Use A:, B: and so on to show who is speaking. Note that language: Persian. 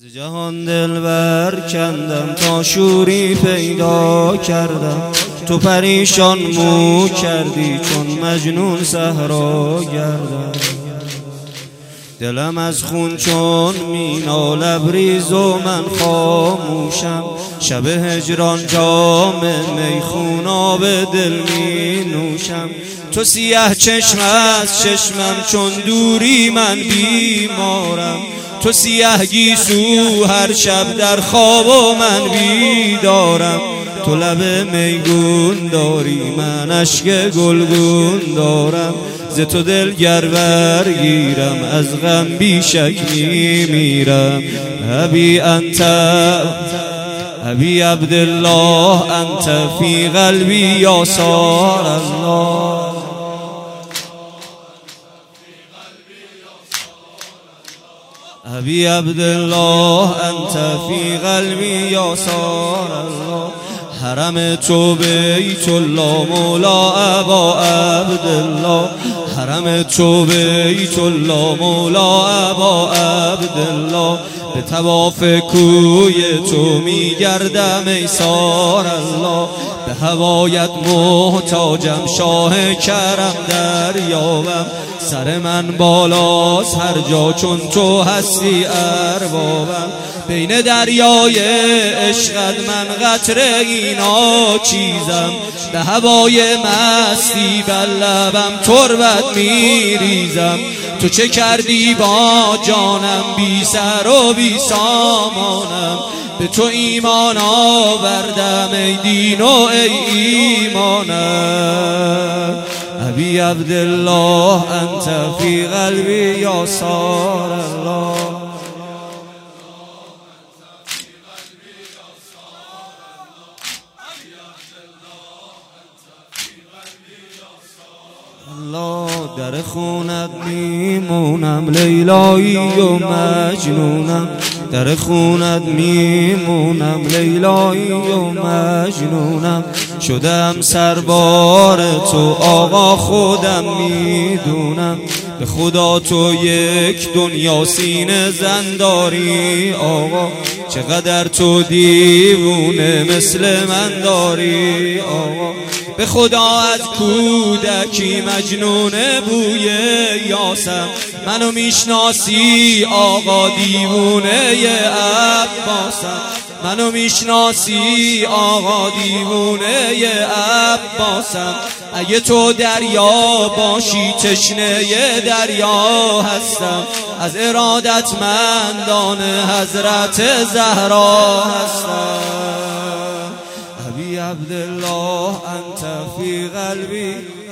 A: ز جهان دلبر کندم تا شوری پیدا کردم، تو پریشان مو کردی چون مجنون صحرا گردم. دلم از خون چون مینا لبریز و من خاموشم، شب هجران جام میخونا به دل می نوشم. تو سیاه چشم از چشمم چون دوری من بیمارم، تو سیاه گیسو هر شب در خواب و من بیدارم. تو لب میگون داری من اشک گلگون دارم، ز تو دل گر برگیرم از غم بیشک میمیرم. ابی انت ابی عبدالله انت فی قلبی یا صار الله. ابی عبدالله انت فی قلبی یا صار الله. حرم تو بیت الله مولا ابا عبدالله، حرم تو بیت الله مولا ابا عبدالله. به طواف کوی تو میگردم ای صار الله، به هوایت محتاجم شاه کرم دریابم. سر من بالاست هر جا چون تو هستی اربابم، بین دریای عشقت من قطره اینا چیزم. به هوای مستی بر لبم تربت میریزم. تو چه کردی با جانم بی سر و بی سامانم، به تو ایمان آوردم ای دین و ای ایمانم. ابی عبدالله انت فی قلبی یا صار الله. الله در خونت میمونم لیلایی و مجنونم، در خونت میمونم لیلایی و مجنونم. شدم سربار تو آقا خودم میدونم، به خدا تو یک دنیا سینه زنداری آقا. چقدر تو دیوونه مثل من داری آقا، به خدا از کودکی مجنون بوی یاسم. منو میشناسی آقا دیوونه عباسم، منو میشناسی آقا دیوونه عباسم. اگه تو دریا باشی تشنه دریا هستم، از ارادتمندان حضرت زهرا هستم. ابی عبدالله انت فی قلبی